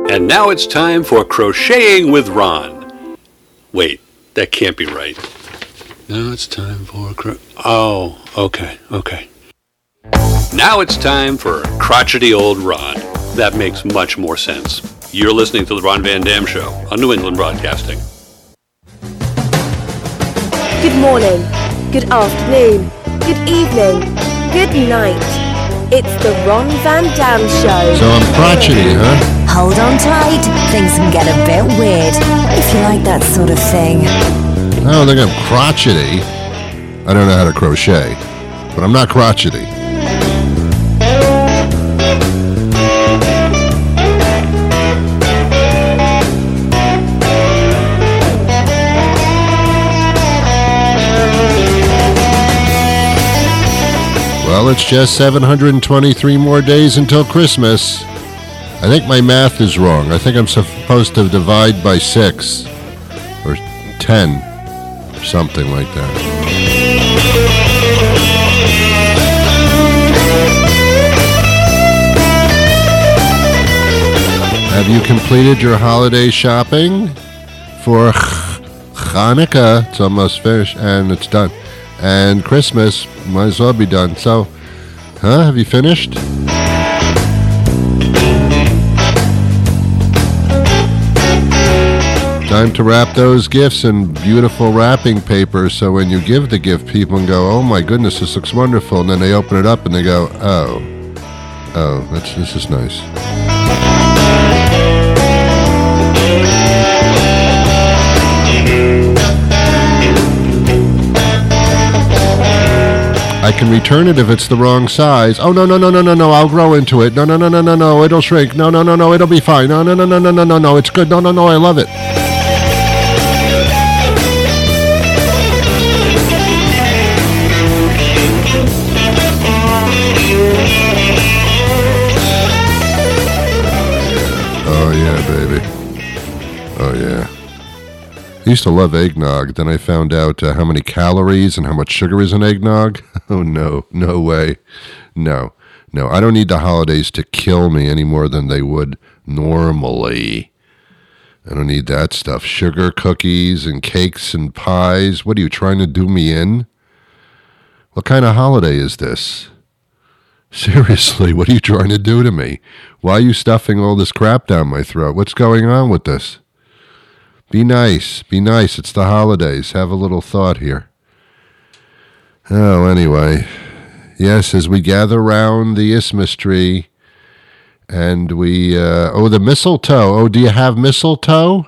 And now it's time for Crocheting with Ron. Wait, that can't be right. Now it's time for Oh, okay. Now it's time for Crotchety Old Ron. That makes much more sense. You're listening to The Ron Van Dam Show on New England Broadcasting. Good morning, good afternoon, good evening, good night. It's The Ron Van Dam Show. So I'm crotchety, huh? Hold on tight, things can get a bit weird, if you like that sort of thing. I don't think I'm crotchety. I don't know how to crochet, but I'm not crotchety. Well, it's just 723 more days until Christmas. I think my math is wrong. I think I'm supposed to divide by 6 or 10 or something like that. Have you completed your holiday shopping for Hanukkah? It's almost finished and it's done. And Christmas might as well be done. So, have you finished? Time to wrap those gifts in beautiful wrapping paper so when you give the gift, people can go, oh my goodness, this looks wonderful. And then they open it up and they go, this is nice. I can return it if it's the wrong size. Oh, no, I'll grow into it. No, it'll shrink. No, it'll be fine. No, it's good. No, I love it. Oh, yeah, baby. Oh, yeah. I used to love eggnog. Then I found out how many calories and how much sugar is in eggnog. Oh, no way. No. I don't need the holidays to kill me any more than they would normally. I don't need that stuff. Sugar, cookies, and cakes and pies. What are you trying to do me in? What kind of holiday is this? Seriously, what are you trying to do to me? Why are you stuffing all this crap down my throat? What's going on with this? Be nice. It's the holidays. Have a little thought here. Oh, anyway. Yes, as we gather round the Isthmus tree and we, the mistletoe. Oh, do you have mistletoe?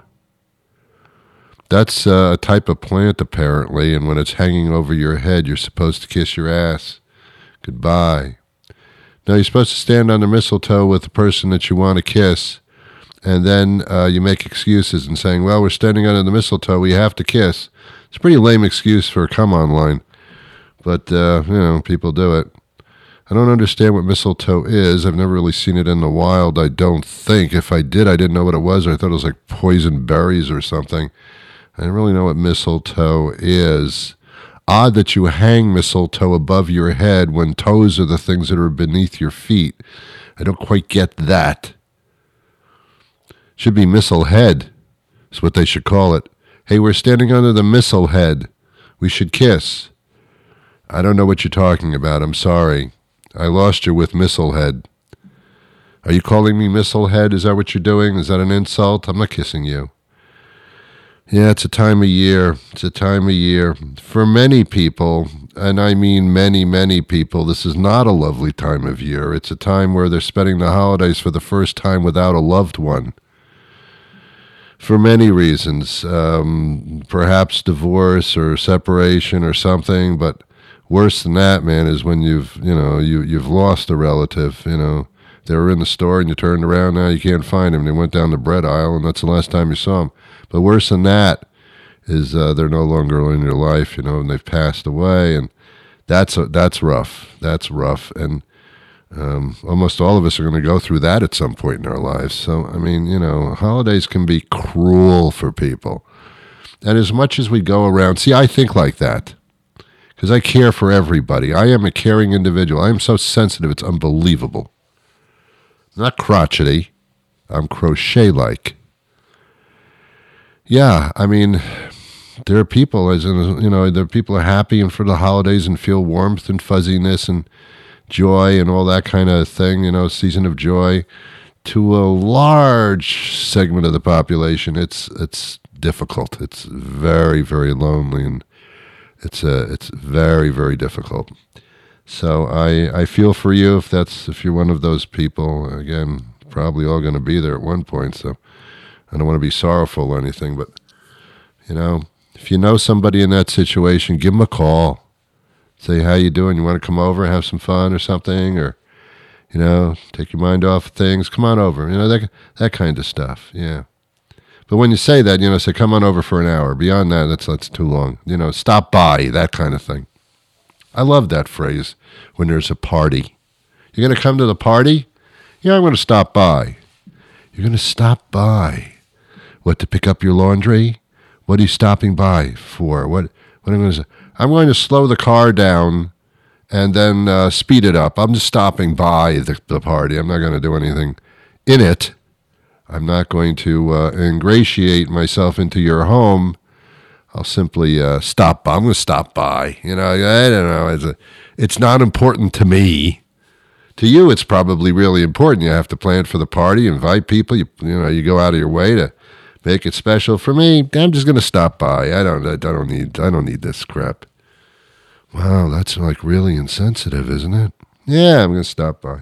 That's a type of plant, apparently, and when it's hanging over your head, you're supposed to kiss your ass goodbye. No, you're supposed to stand under mistletoe with the person that you want to kiss. And then you make excuses and saying, well, we're standing under the mistletoe, we have to kiss. It's a pretty lame excuse for a come-on line. But, people do it. I don't understand what mistletoe is. I've never really seen it in the wild, I don't think. If I did, I didn't know what it was. I thought it was like poison berries or something. I don't really know what mistletoe is. Odd that you hang mistletoe above your head when toes are the things that are beneath your feet. I don't quite get that. Should be missile head. That's what they should call it. Hey, we're standing under the missile head. We should kiss. I don't know what you're talking about. I'm sorry. I lost you with missile head. Are you calling me missile head? Is that what you're doing? Is that an insult? I'm not kissing you. Yeah, it's a time of year. For many people, and I mean many, many people, this is not a lovely time of year. It's a time where they're spending the holidays for the first time without a loved one. For many reasons, perhaps divorce or separation or something, but worse than that, man, is when you've lost a relative. They were in the store and you turned around, now you can't find them. They went down the bread aisle and that's the last time you saw them. But worse than that is they're no longer in your life, and they've passed away, and that's rough. That's rough, and almost all of us are going to go through that at some point in our lives. So, holidays can be cruel for people. And as much as we go around, see, I think like that because I care for everybody. I am a caring individual. I am so sensitive, it's unbelievable. I'm not crotchety. I'm crochet-like. Yeah, I mean, there are people, there are people who are happy and for the holidays and feel warmth and fuzziness and joy and all that kind of thing, season of joy. To a large segment of the population, it's difficult. It's very, very lonely, and it's very, very difficult. So I feel for you if you're one of those people. Again, probably all going to be there at one point, so I don't want to be sorrowful or anything, but, if you know somebody in that situation, give them a call. Say, how you doing? You want to come over and have some fun or something? Or, take your mind off things. Come on over. That kind of stuff, yeah. But when you say that, say, come on over for an hour. Beyond that, that's too long. Stop by, that kind of thing. I love that phrase, when there's a party. You're going to come to the party? Yeah, I'm going to stop by. You're going to stop by. What, to pick up your laundry? What are you stopping by for? What am I going to say? I'm going to slow the car down and then speed it up. I'm just stopping by the party. I'm not going to do anything in it. I'm not going to ingratiate myself into your home. I'll simply stop by. I'm going to stop by. I don't know. It's not important to me. To you, it's probably really important. You have to plan for the party, invite people. You go out of your way to make it special. For me, I'm just going to stop by. I don't need this crap. Wow, that's like really insensitive, isn't it? Yeah, I'm going to stop by.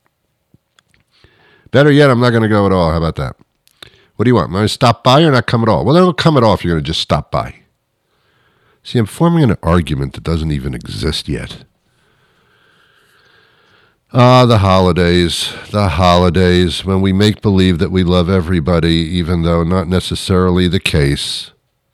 Better yet, I'm not going to go at all. How about that? What do you want? Am I going to stop by or not come at all? Well, don't come at all if you're going to just stop by. See, I'm forming an argument that doesn't even exist yet. The holidays, when we make believe that we love everybody, even though not necessarily the case.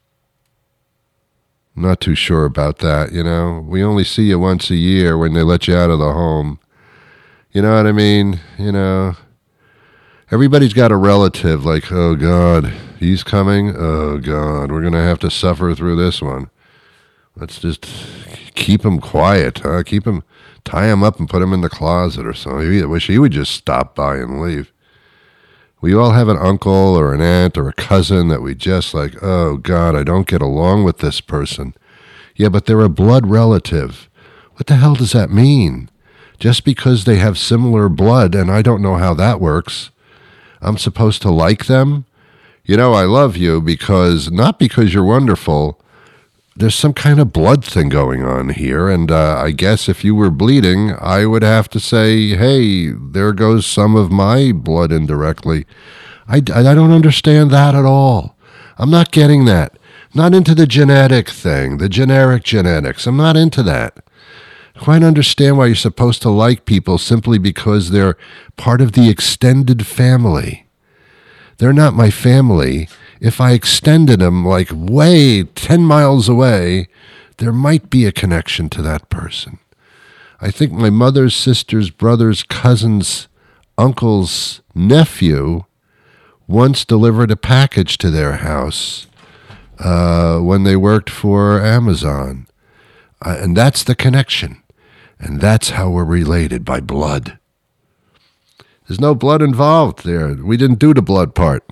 I'm not too sure about that, We only see you once a year when they let you out of the home. You know what I mean? Everybody's got a relative like, oh, God, he's coming? Oh, God, we're going to have to suffer through this one. Let's just keep him quiet, huh? Tie him up and put him in the closet or something. I wish he would just stop by and leave. We all have an uncle or an aunt or a cousin that we just like, oh, God, I don't get along with this person. Yeah, but they're a blood relative. What the hell does that mean? Just because they have similar blood, and I don't know how that works, I'm supposed to like them? I love you not because you're wonderful. There's some kind of blood thing going on here, and I guess if you were bleeding, I would have to say, hey, there goes some of my blood indirectly. I don't understand that at all. I'm not getting that. I'm not into the genetic thing, the generic genetics. I'm not into that. I quite understand why you're supposed to like people simply because they're part of the extended family. They're not my family. If I extended them like way 10 miles away, there might be a connection to that person. I think my mother's sister's brother's cousin's uncle's nephew once delivered a package to their house when they worked for Amazon. And that's the connection. And that's how we're related, by blood. There's no blood involved there. We didn't do the blood part.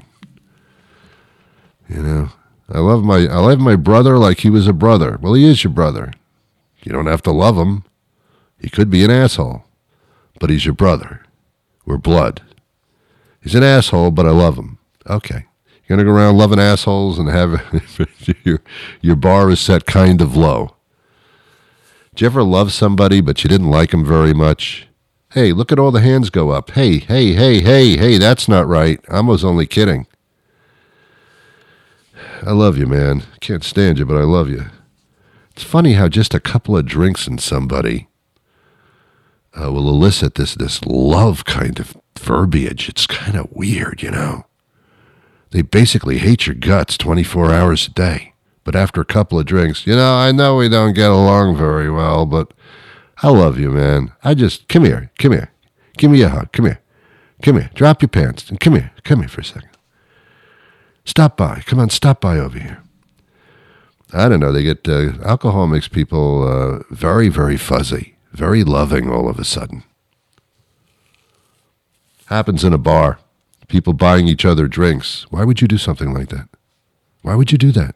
I love my brother like he was a brother. Well, he is your brother. You don't have to love him. He could be an asshole, but he's your brother. We're blood. He's an asshole, but I love him. Okay. You're going to go around loving assholes and have your bar is set kind of low. Did you ever love somebody, but you didn't like him very much? Hey, look at all the hands go up. Hey, that's not right. I was only kidding. I love you, man. Can't stand you, but I love you. It's funny how just a couple of drinks in somebody will elicit this love kind of verbiage. It's kind of weird, They basically hate your guts 24 hours a day. But after a couple of drinks, I know we don't get along very well, but I love you, man. Come here. Give me a hug. Come here. Drop your pants and come here for a second. Stop by. Come on, stop by over here. I don't know. They get alcohol makes people very, very fuzzy, very loving all of a sudden. Happens in a bar. People buying each other drinks. Why would you do something like that? Why would you do that?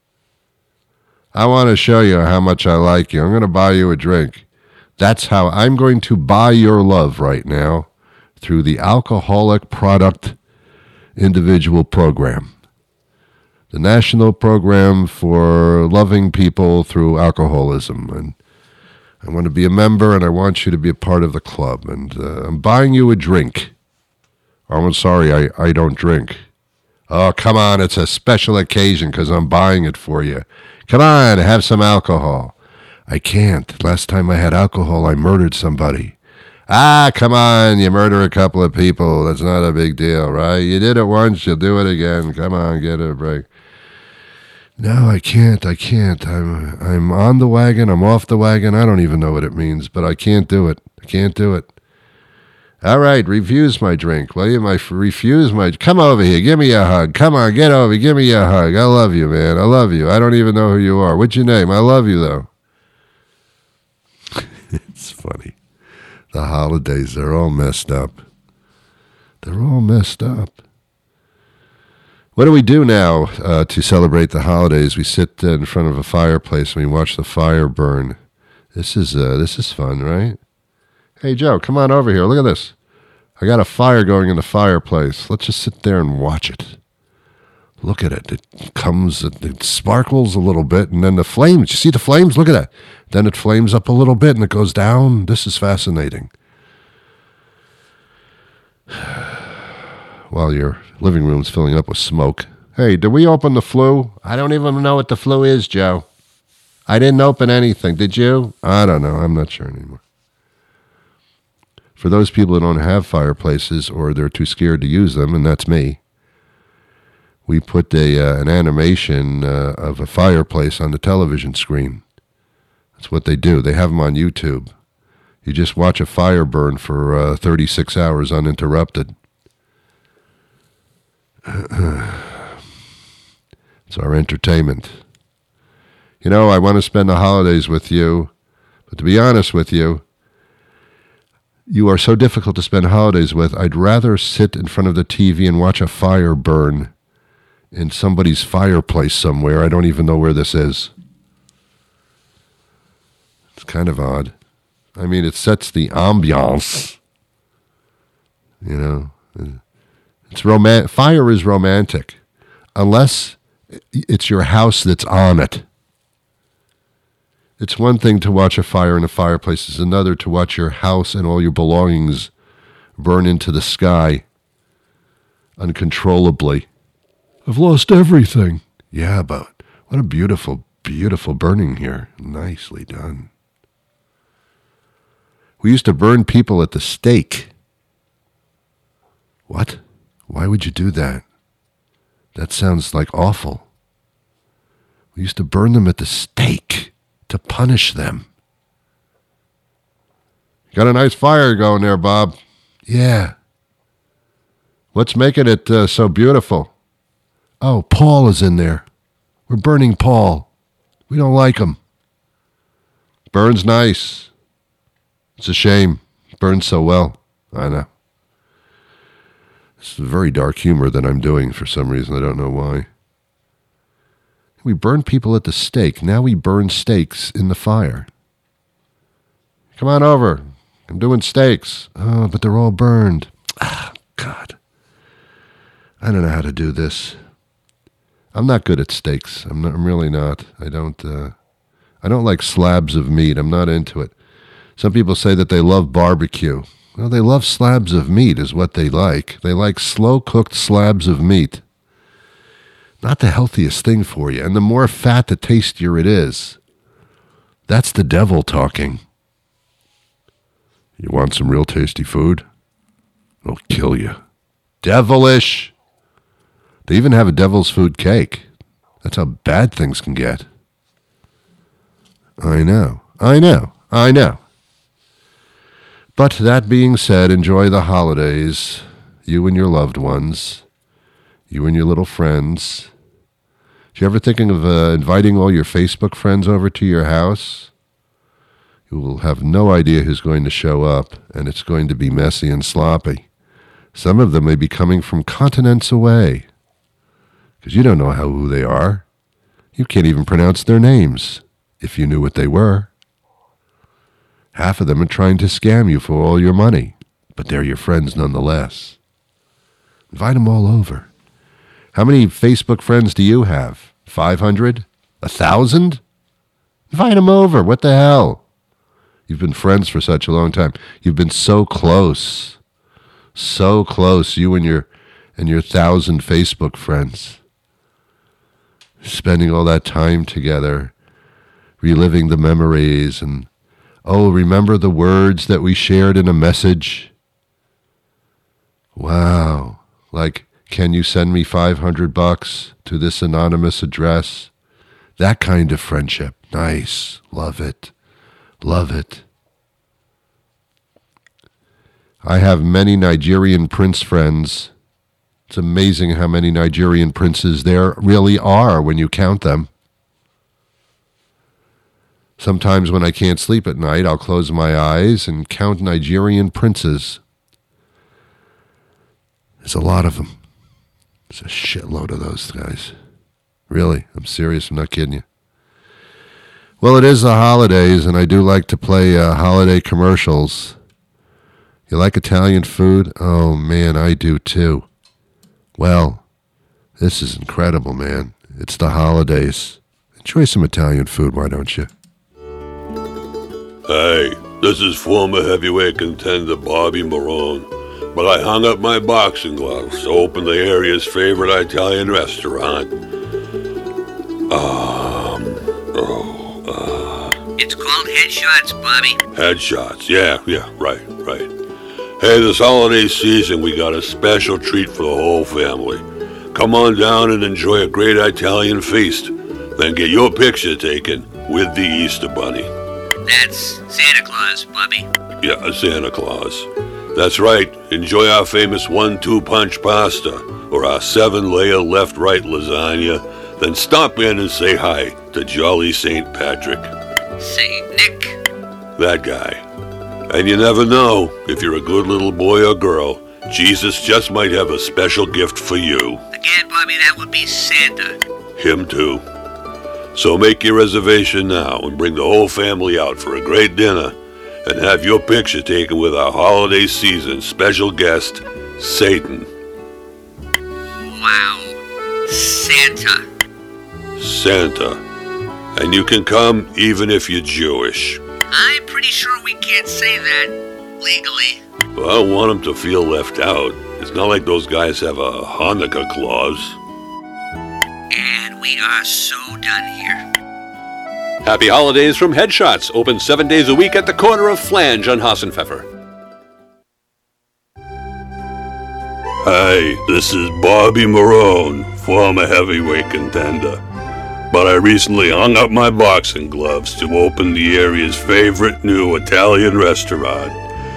I want to show you how much I like you. I'm going to buy you a drink. That's how I'm going to buy your love right now through the Alcoholic Product Individual Program. The National Program for Loving People Through Alcoholism. And I want to be a member, and I want you to be a part of the club. And I'm buying you a drink. Oh, I'm sorry, I don't drink. Oh, come on, it's a special occasion because I'm buying it for you. Come on, have some alcohol. I can't. Last time I had alcohol, I murdered somebody. Ah, come on, you murder a couple of people. That's not a big deal, right? You did it once, you'll do it again. Come on, get a break. No, I can't. I'm on the wagon, I'm off the wagon. I don't even know what it means, but I can't do it. All right, refuse my drink. Will you? Come over here, give me a hug. Come on, get over, give me a hug. I love you, man. I love you. I don't even know who you are. What's your name? I love you, though. It's funny. The holidays, they're all messed up. What do we do now to celebrate the holidays? We sit in front of a fireplace and we watch the fire burn. This is fun, right? Hey, Joe, come on over here. Look at this. I got a fire going in the fireplace. Let's just sit there and watch it. Look at it. It sparkles a little bit, and then the flames. You see the flames? Look at that. Then it flames up a little bit, and it goes down. This is fascinating. While your living room's filling up with smoke. Hey, did we open the flue? I don't even know what the flue is, Joe. I didn't open anything. Did you? I don't know. I'm not sure anymore. For those people who don't have fireplaces or they're too scared to use them, and that's me, we put an animation of a fireplace on the television screen. That's what they do. They have them on YouTube. You just watch a fire burn for 36 hours uninterrupted. It's our entertainment. You know, I want to spend the holidays with you, but to be honest with you, you are so difficult to spend holidays with. I'd rather sit in front of the TV and watch a fire burn in somebody's fireplace somewhere. I don't even know where this is. It's kind of odd. I mean, it sets the ambiance. You know, it's fire is romantic, unless it's your house that's on it. It's one thing to watch a fire in a fireplace. It's another to watch your house and all your belongings burn into the sky uncontrollably. I've lost everything. Yeah, but what a beautiful, beautiful burning here. Nicely done. We used to burn people at the stake. What? Why would you do that? That sounds like awful. We used to burn them at the stake to punish them. Got a nice fire going there, Bob. Yeah. What's making it so beautiful? Oh, Paul is in there. We're burning Paul. We don't like him. Burns nice. It's a shame. Burns so well. I know. This is very dark humor that I'm doing for some reason. I don't know why. We burn people at the stake. Now we burn steaks in the fire. Come on over. I'm doing steaks. Oh, but they're all burned. Ah, God. I don't know how to do this. I'm not good at steaks. I'm really not. I don't like slabs of meat. I'm not into it. Some people say that they love barbecue. Well, they love slabs of meat is what they like. They like slow-cooked slabs of meat. Not the healthiest thing for you. And the more fat, the tastier it is. That's the devil talking. You want some real tasty food? It'll kill you. Devilish. They even have a devil's food cake. That's how bad things can get. I know. But that being said, enjoy the holidays. You and your loved ones. You and your little friends. You ever thinking of inviting all your Facebook friends over to your house? You will have no idea who's going to show up, and it's going to be messy and sloppy. Some of them may be coming from continents away, because you don't know who they are. You can't even pronounce their names if you knew what they were. Half of them are trying to scam you for all your money, but they're your friends nonetheless. Invite them all over. How many Facebook friends do you have? 500? 1,000? Invite them over. What the hell? You've been friends for such a long time. You've been so close. So close, you and your 1,000 Facebook friends. Spending all that time together, reliving the memories, and remember the words that we shared in a message? Wow. Like, can you send me $500 to this anonymous address? That kind of friendship. Nice. Love it. Love it. I have many Nigerian prince friends. It's amazing how many Nigerian princes there really are when you count them. Sometimes when I can't sleep at night, I'll close my eyes and count Nigerian princes. There's a lot of them. There's a shitload of those guys. Really, I'm serious, I'm not kidding you. Well, it is the holidays, and I do like to play holiday commercials. You like Italian food? Oh, man, I do too. Well, this is incredible, man. It's the holidays. Enjoy some Italian food, why don't you? Hey, this is former heavyweight contender Bobby Marone, but I hung up my boxing gloves to open the area's favorite Italian restaurant. It's called Headshots, Bobby. Headshots, yeah, right. Hey, this holiday season we got a special treat for the whole family. Come on down and enjoy a great Italian feast. Then get your picture taken with the Easter Bunny. That's Santa Claus, Bobby. Yeah, Santa Claus. That's right. Enjoy our famous 1-2 punch pasta or our 7-layer left-right lasagna. Then stop in and say hi to Jolly St. Patrick. Saint Nick. That guy. And you never know, if you're a good little boy or girl, Jesus just might have a special gift for you. Again, Bobby, that would be Santa. Him too. So make your reservation now and bring the whole family out for a great dinner and have your picture taken with our holiday season special guest, Satan. Wow. Santa. Santa. And you can come even if you're Jewish. I'm pretty sure we can't say that legally. Well, I don't want them to feel left out. It's not like those guys have a Hanukkah clause. And we are so done here. Happy holidays from Headshots, open 7 days a week at the corner of Flange on Hassenpfeffer. Hey, this is Bobby Marone, former heavyweight contender. But I recently hung up my boxing gloves to open the area's favorite new Italian restaurant.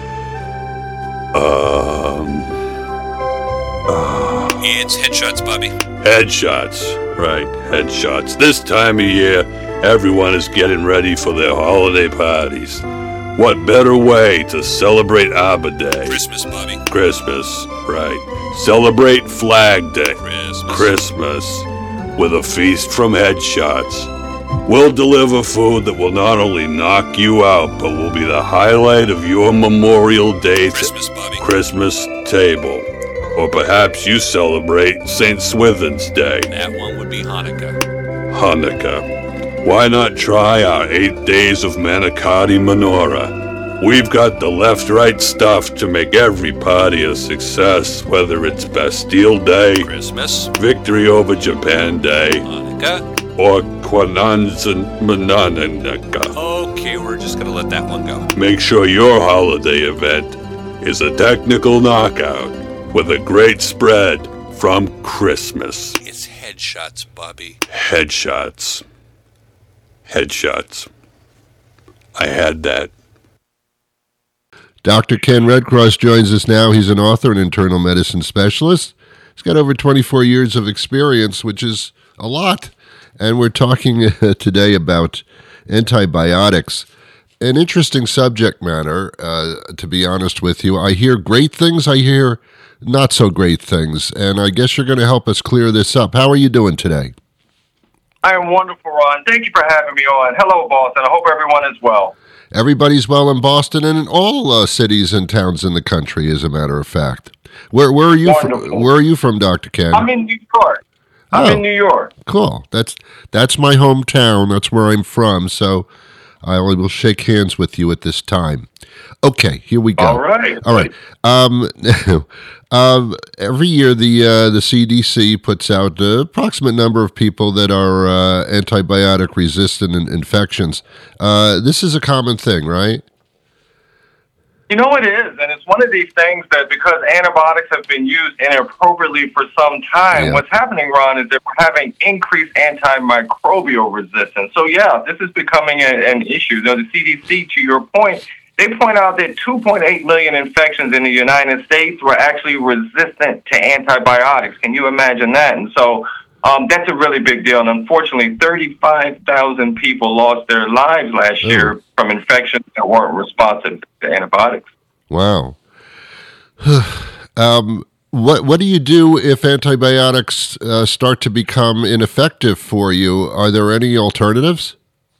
It's Headshots, Bobby. Headshots, right, Headshots. This time of year, everyone is getting ready for their holiday parties. What better way to celebrate Arbor Day? Christmas, Bobby. Christmas, right. Celebrate Flag Day. Christmas. With a feast from Headshots. We'll deliver food that will not only knock you out, but will be the highlight of your Memorial Day Christmas table. Or perhaps you celebrate St. Swithin's Day. That one would be Hanukkah. Hanukkah. Why not try our 8 days of manicotti menorah? We've got the left-right stuff to make every party a success, whether it's Bastille Day, Christmas, Victory over Japan Day, Hanukkah, or Kwanzaa Mananaka. Okay, we're just gonna let that one go. Make sure your holiday event is a technical knockout with a great spread from Christmas. It's Headshots, Bobby. Headshots. Headshots. I had that. Dr. Ken Redcross joins us now. He's an author and internal medicine specialist. He's got over 24 years of experience, which is a lot. And we're talking today about antibiotics. An interesting subject matter, to be honest with you. I hear great things. I hear not so great things. And I guess you're going to help us clear this up. How are you doing today? I am wonderful, Ron. Thank you for having me on. Hello, Boston. I hope everyone is well. Everybody's well in Boston and in all cities and towns in the country, as a matter of fact. Where are you from? Where are you from, Dr. Ken? I'm in New York. I'm in New York. Cool. That's my hometown. That's where I'm from. So I will shake hands with you at this time. Okay, here we go. All right. Every year the CDC puts out the approximate number of people that are antibiotic resistant infections. This is a common thing, right? You know it is, and it's one of these things that because antibiotics have been used inappropriately for some time, what's happening, Ron, is that we're having increased antimicrobial resistance. So, yeah, this is becoming an issue. Now, the CDC, to your point, they point out that 2.8 million infections in the United States were actually resistant to antibiotics. Can you imagine that? And so that's a really big deal. And unfortunately, 35,000 people lost their lives last year from infections that weren't responsive to antibiotics. Wow. What do you do if antibiotics start to become ineffective for you? Are there any alternatives?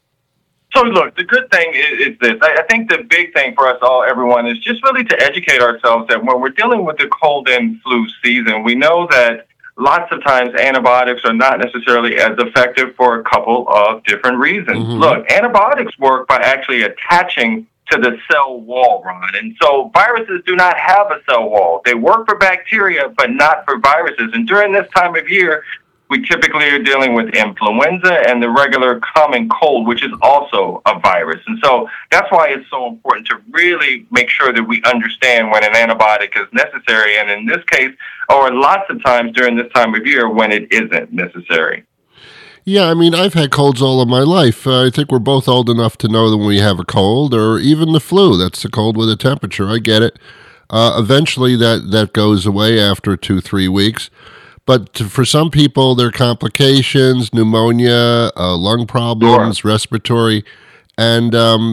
So, look, the good thing is this. I think the big thing for us all, everyone, is just really to educate ourselves that when we're dealing with the cold and flu season, we know that lots of times antibiotics are not necessarily as effective for a couple of different reasons. Mm-hmm. Look, antibiotics work by actually attaching to the cell wall, Ron. And so viruses do not have a cell wall. They work for bacteria, but not for viruses. And during this time of year, we typically are dealing with influenza and the regular common cold, which is also a virus. And so that's why it's so important to really make sure that we understand when an antibiotic is necessary, and in this case, or lots of times during this time of year when it isn't necessary. Yeah, I mean, I've had colds all of my life. I think we're both old enough to know that when we have a cold, or even the flu, that's the cold with a temperature. I get it. Eventually that goes away after 2-3 weeks. But for some people, there are complications, pneumonia, lung problems, respiratory. And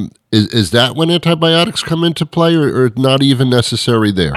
is that when antibiotics come into play, or not even necessary there?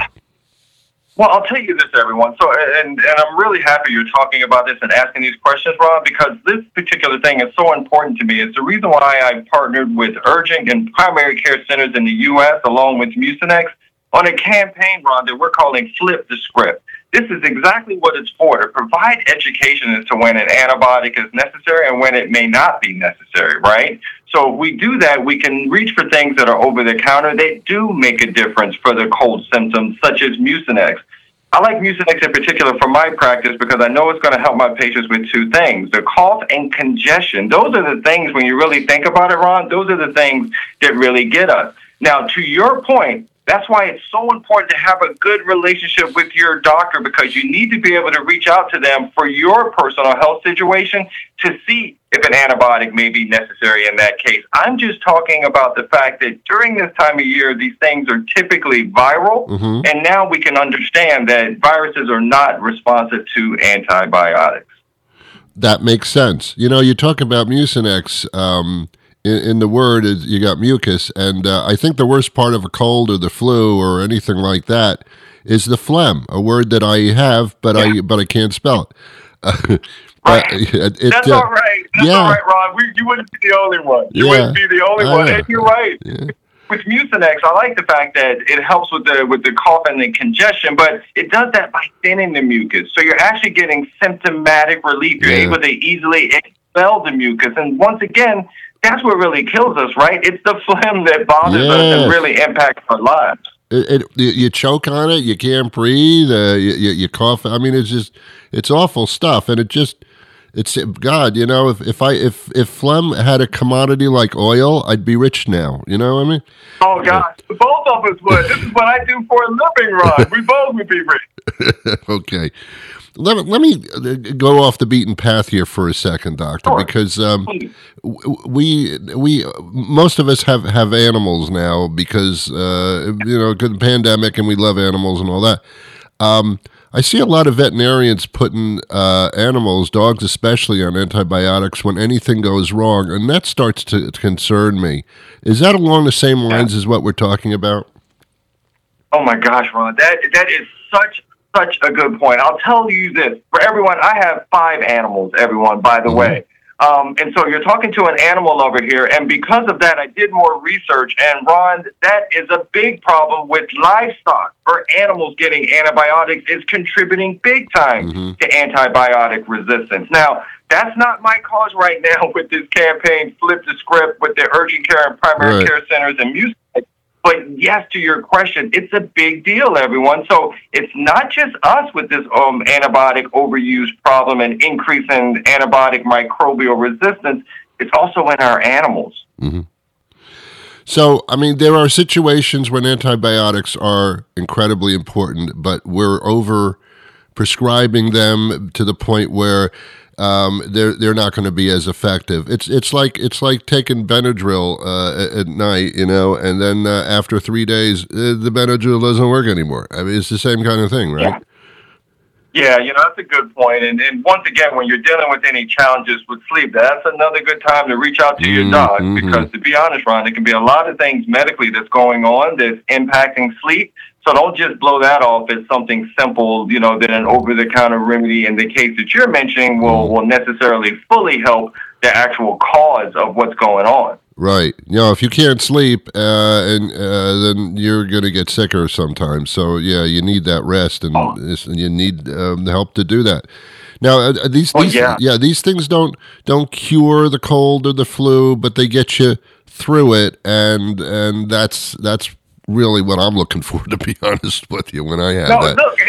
Well, I'll tell you this, everyone. So, and I'm really happy you're talking about this and asking these questions, Rob, because this particular thing is so important to me. It's the reason why I partnered with urgent and primary care centers in the U.S., along with Mucinex, on a campaign, Ron, that we're calling Flip the Script. This is exactly what it's for, to provide education as to when an antibiotic is necessary and when it may not be necessary, right? So if we do that, we can reach for things that are over the counter. They do make a difference for the cold symptoms, such as Mucinex. I like Mucinex in particular for my practice because I know it's going to help my patients with two things, the cough and congestion. Those are the things, when you really think about it, Ron, those are the things that really get us. Now, to your point, that's why it's so important to have a good relationship with your doctor, because you need to be able to reach out to them for your personal health situation to see if an antibiotic may be necessary in that case. I'm just talking about the fact that during this time of year, these things are typically viral, and now we can understand that viruses are not responsive to antibiotics. That makes sense. You know, you talk about Mucinex. In the word, you got mucus, and I think the worst part of a cold or the flu or anything like that is the phlegm, a word that I have, but I can't spell it. That's all right. That's all right, Ron. You wouldn't be the only one. You wouldn't be the only one, and you're right. Yeah. With Mucinex, I like the fact that it helps with the cough and the congestion, but it does that by thinning the mucus. So you're actually getting symptomatic relief. You're able to easily expel the mucus, and once again, that's what really kills us, right? It's the phlegm that bothers us and really impacts our lives. You choke on it, you can't breathe, you cough. I mean, it's awful stuff, and it's God. You know, if phlegm had a commodity like oil, I'd be rich now. You know what I mean? Oh gosh, both of us would. This is what I do for a living, Ron. We both would be rich. Okay. Let me go off the beaten path here for a second, Doctor, because we most of us have animals now because the pandemic, and we love animals and all that. I see a lot of veterinarians putting animals, dogs especially, on antibiotics when anything goes wrong, and that starts to concern me. Is that along the same lines as what we're talking about? Oh my gosh, Ron, that is such such a good point. I'll tell you this. For everyone, I have 5 animals, everyone, by the way. And so you're talking to an animal lover here, and because of that, I did more research, and Ron, that is a big problem with livestock. For animals getting antibiotics is contributing big time to antibiotic resistance. Now, that's not my cause right now with this campaign, Flip the Script, with the urgent care and primary care centers and music. But yes, to your question, it's a big deal, everyone. So it's not just us with this antibiotic overuse problem and increase in antibiotic microbial resistance. It's also in our animals. So, I mean, there are situations when antibiotics are incredibly important, but we're over prescribing them to the point where they're not going to be as effective. It's like taking Benadryl at night, you know, and then after 3 days, the Benadryl doesn't work anymore. I mean, it's the same kind of thing, right? Yeah, you know, that's a good point. And once again, when you're dealing with any challenges with sleep, that's another good time to reach out to your dog because, to be honest, Ron, there can be a lot of things medically that's going on that's impacting sleep. So don't just blow that off as something simple, you know, that an over-the-counter remedy in the case that you're mentioning will necessarily fully help the actual cause of what's going on. Right. You know, if you can't sleep, then you're going to get sicker sometimes. So, yeah, you need that rest, and you need the help to do that. Now, these things don't cure the cold or the flu, but they get you through it, and that's really what I'm looking for, to be honest with you, when I have that. Look,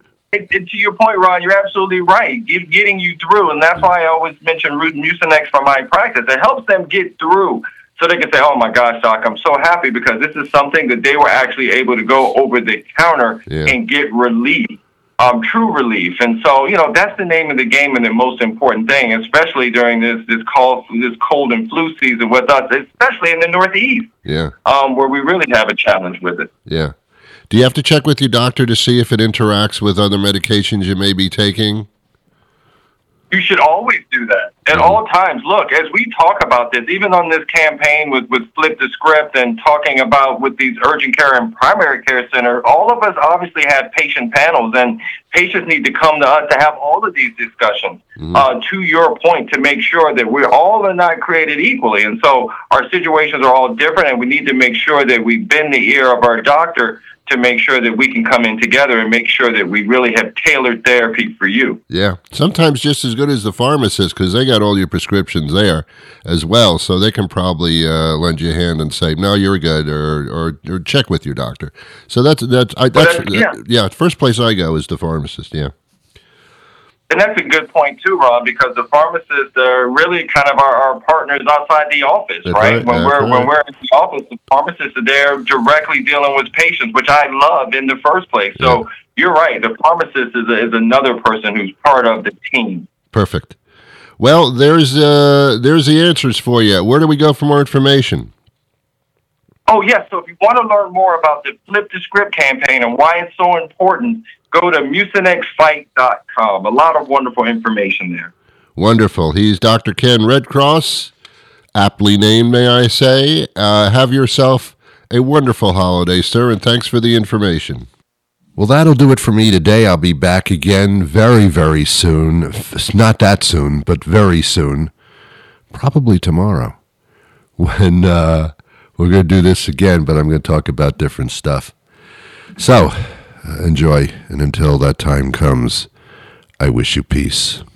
to your point, Ron, you're absolutely right. Getting you through, and that's why I always mention Mucinex for my practice. It helps them get through so they can say, oh, my gosh, Doc, I'm so happy because this is something that they were actually able to go over the counter and get relief, true relief. And so, you know, that's the name of the game and the most important thing, especially during this cold and flu season with us, especially in the Northeast, where we really have a challenge with it. Yeah. Do you have to check with your doctor to see if it interacts with other medications you may be taking? You should always do that at all times. Look, as we talk about this, even on this campaign with Flip the Script and talking about with these urgent care and primary care centers, all of us obviously have patient panels, and patients need to come to us to have all of these discussions, to your point, to make sure that we all are not created equally. And so our situations are all different, and we need to make sure that we bend the ear of our doctor to make sure that we can come in together and make sure that we really have tailored therapy for you. Yeah, sometimes just as good as the pharmacist, because they got all your prescriptions there as well, so they can probably lend you a hand and say, no, you're good, or check with your doctor. So that's first place I go is the pharmacist, And that's a good point, too, Ron, because the pharmacists are really kind of our partners outside the office, right? When we're in the office, the pharmacists are there directly dealing with patients, which I love in the first place. So you're right. The pharmacist is another person who's part of the team. Perfect. Well, there's the answers for you. Where do we go for more information? Oh, yes. So if you want to learn more about the Flip the Script campaign and why it's so important, go to MucinexFight.com. A lot of wonderful information there. Wonderful. He's Dr. Ken Redcross, aptly named, may I say. Have yourself a wonderful holiday, sir, and thanks for the information. Well, that'll do it for me today. I'll be back again very, very soon. Not that soon, but very soon. Probably tomorrow, when we're going to do this again, but I'm going to talk about different stuff. So, enjoy, and until that time comes, I wish you peace.